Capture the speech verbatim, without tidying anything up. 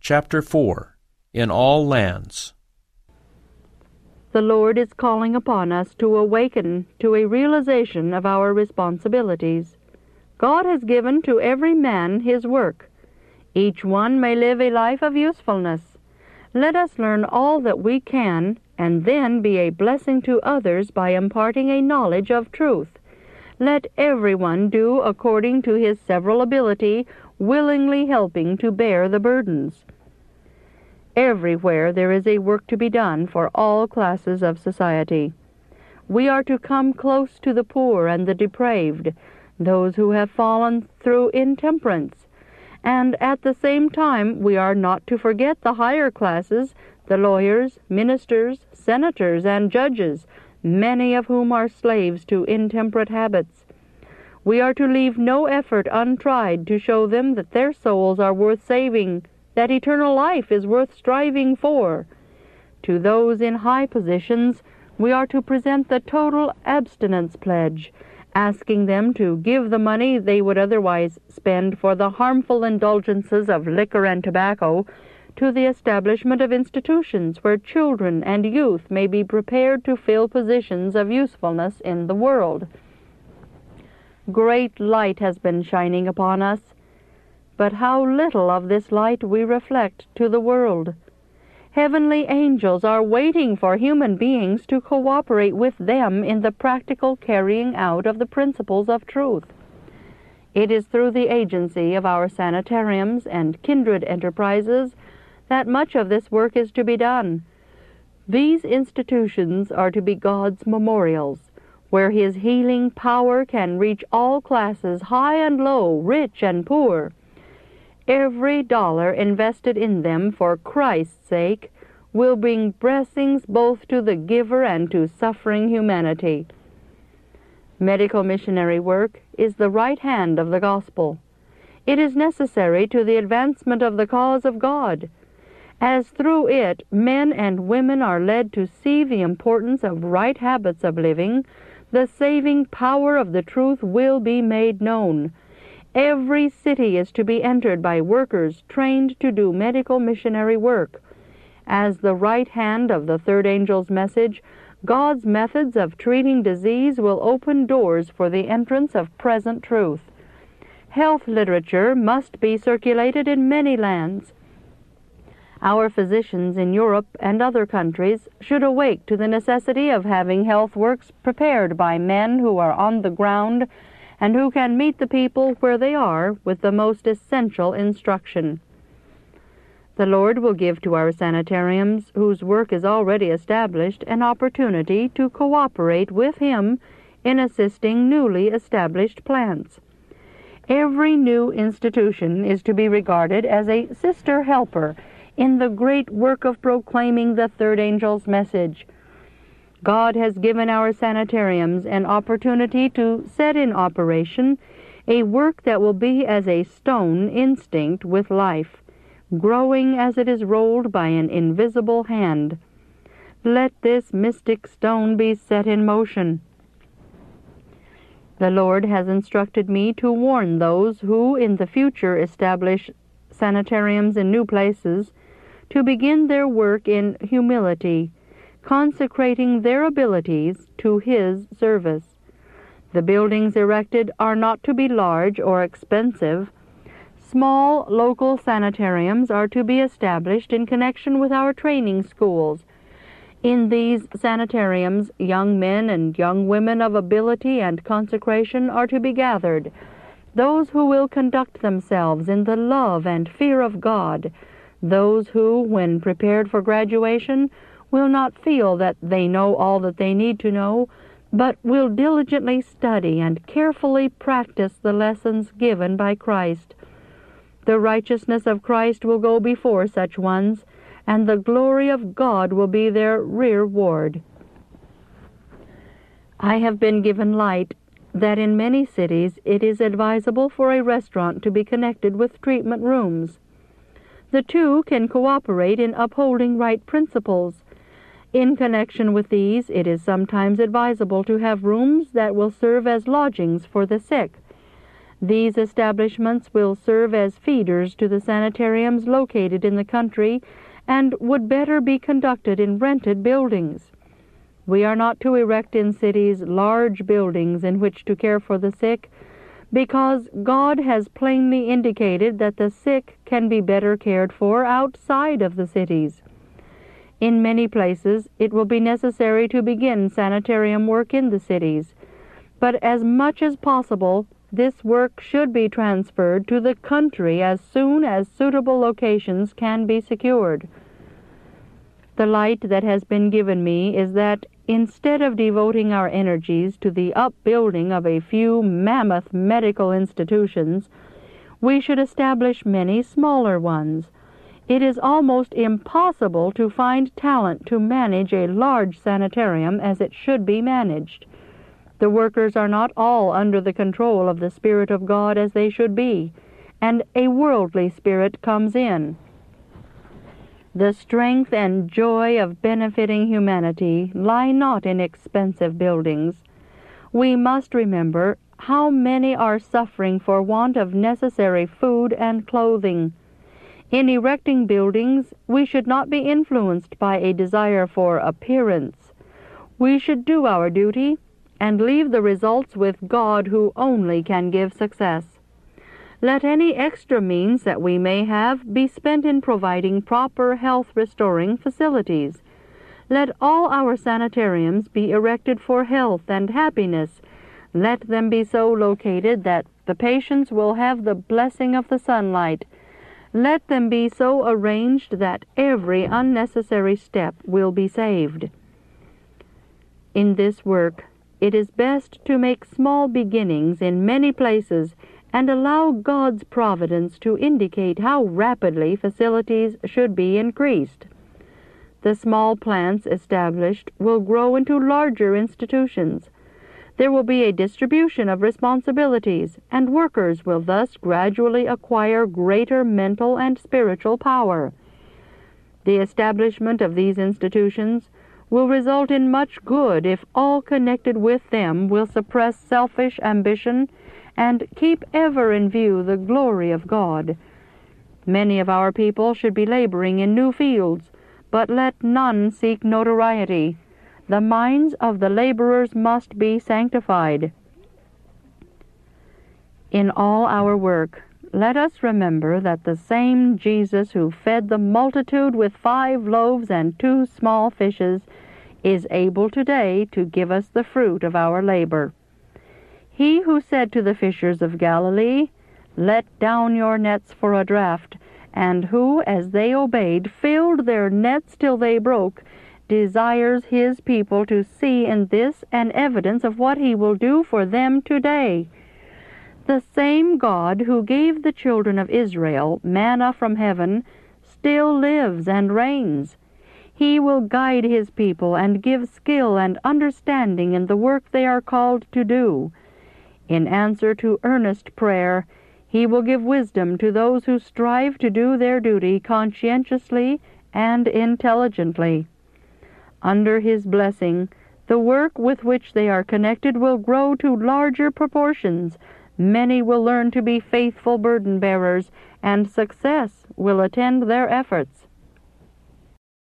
Chapter four. In All Lands. The Lord is calling upon us to awaken to a realization of our responsibilities. God has given to every man his work. Each one may live a life of usefulness. Let us learn all that we can, and then be a blessing to others by imparting a knowledge of truth. Let everyone do according to his several ability, willingly helping to bear the burdens. Everywhere there is a work to be done for all classes of society. We are to come close to the poor and the depraved, those who have fallen through intemperance, and at the same time we are not to forget the higher classes, the lawyers, ministers, senators, and judges, many of whom are slaves to intemperate habits. We are to leave no effort untried to show them that their souls are worth saving, that eternal life is worth striving for. To those in high positions, we are to present the total abstinence pledge, asking them to give the money they would otherwise spend for the harmful indulgences of liquor and tobacco to the establishment of institutions where children and youth may be prepared to fill positions of usefulness in the world. Great light has been shining upon us, but how little of this light we reflect to the world. Heavenly angels are waiting for human beings to cooperate with them in the practical carrying out of the principles of truth. It is through the agency of our sanitariums and kindred enterprises that much of this work is to be done. These institutions are to be God's memorials, where His healing power can reach all classes, high and low, rich and poor. Every dollar invested in them for Christ's sake will bring blessings both to the giver and to suffering humanity. Medical missionary work is the right hand of the gospel. It is necessary to the advancement of the cause of God, as through it men and women are led to see the importance of right habits of living. The saving power of the truth will be made known. Every city is to be entered by workers trained to do medical missionary work. As the right hand of the third angel's message, God's methods of treating disease will open doors for the entrance of present truth. Health literature must be circulated in many lands. Our physicians in Europe and other countries should awake to the necessity of having health works prepared by men who are on the ground and who can meet the people where they are with the most essential instruction. The Lord will give to our sanitariums, whose work is already established, an opportunity to cooperate with Him in assisting newly established plants. Every new institution is to be regarded as a sister helper in the great work of proclaiming the third angel's message. God has given our sanitariums an opportunity to set in operation a work that will be as a stone instinct with life, growing as it is rolled by an invisible hand. Let this mystic stone be set in motion. The Lord has instructed me to warn those who in the future establish sanitariums in new places to begin their work in humility, consecrating their abilities to His service. The buildings erected are not to be large or expensive. Small local sanitariums are to be established in connection with our training schools. In these sanitariums, young men and young women of ability and consecration are to be gathered, those who will conduct themselves in the love and fear of God, those who, when prepared for graduation, will not feel that they know all that they need to know, but will diligently study and carefully practice the lessons given by Christ. The righteousness of Christ will go before such ones, and the glory of God will be their reward. I have been given light that in many cities it is advisable for a restaurant to be connected with treatment rooms. The two can cooperate in upholding right principles. In connection with these, it is sometimes advisable to have rooms that will serve as lodgings for the sick. These establishments will serve as feeders to the sanitariums located in the country and would better be conducted in rented buildings. We are not to erect in cities large buildings in which to care for the sick, because God has plainly indicated that the sick can be better cared for outside of the cities. In many places, it will be necessary to begin sanitarium work in the cities, but as much as possible, this work should be transferred to the country as soon as suitable locations can be secured. The light that has been given me is that instead of devoting our energies to the upbuilding of a few mammoth medical institutions, we should establish many smaller ones. It is almost impossible to find talent to manage a large sanitarium as it should be managed. The workers are not all under the control of the Spirit of God as they should be, and a worldly spirit comes in. The strength and joy of benefiting humanity lie not in expensive buildings. We must remember how many are suffering for want of necessary food and clothing. In erecting buildings, we should not be influenced by a desire for appearance. We should do our duty and leave the results with God, who only can give success. Let any extra means that we may have be spent in providing proper health-restoring facilities. Let all our sanitariums be erected for health and happiness. Let them be so located that the patients will have the blessing of the sunlight. Let them be so arranged that every unnecessary step will be saved. In this work, it is best to make small beginnings in many places and allow God's providence to indicate how rapidly facilities should be increased. The small plants established will grow into larger institutions. There will be a distribution of responsibilities, and workers will thus gradually acquire greater mental and spiritual power. The establishment of these institutions will result in much good if all connected with them will suppress selfish ambition and keep ever in view the glory of God. Many of our people should be laboring in new fields, but let none seek notoriety. The minds of the laborers must be sanctified. In all our work, let us remember that the same Jesus who fed the multitude with five loaves and two small fishes is able today to give us the fruit of our labor. He who said to the fishers of Galilee, "Let down your nets for a draught," and who, as they obeyed, filled their nets till they broke, desires his people to see in this an evidence of what he will do for them today. The same God who gave the children of Israel manna from heaven still lives and reigns. He will guide his people and give skill and understanding in the work they are called to do. In answer to earnest prayer, he will give wisdom to those who strive to do their duty conscientiously and intelligently. Under his blessing, the work with which they are connected will grow to larger proportions. Many will learn to be faithful burden-bearers, and success will attend their efforts.